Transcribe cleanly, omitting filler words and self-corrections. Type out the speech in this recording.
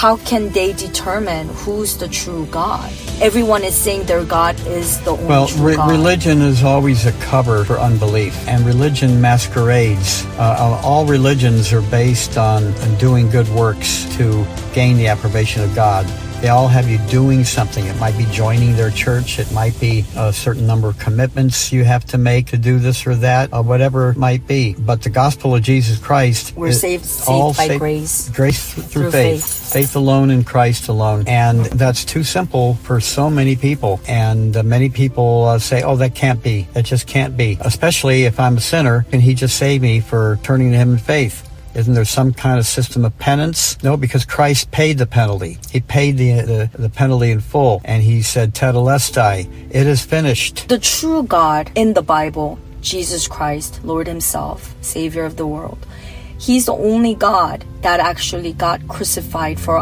how can they determine who's the true God? Everyone is saying their God is the only true God. Religion is always a cover for unbelief, and religion masquerades. All religions are based on doing good works to gain the approbation of God. They all have you doing something. It might be joining their church. It might be a certain number of commitments you have to make to do this or that, or whatever it might be. But the gospel of Jesus Christ, we're saved by grace. Grace through faith. Faith alone in Christ alone. And that's too simple for so many people. And many people say, oh, that can't be. That just can't be. Especially if I'm a sinner, can he just save me for turning to him in faith? Isn't there some kind of system of penance? No, because Christ paid the penalty. He paid the penalty in full. And he said, Tetelestai, it is finished. The true God in the Bible, Jesus Christ, Lord himself, Savior of the world. He's the only God that actually got crucified for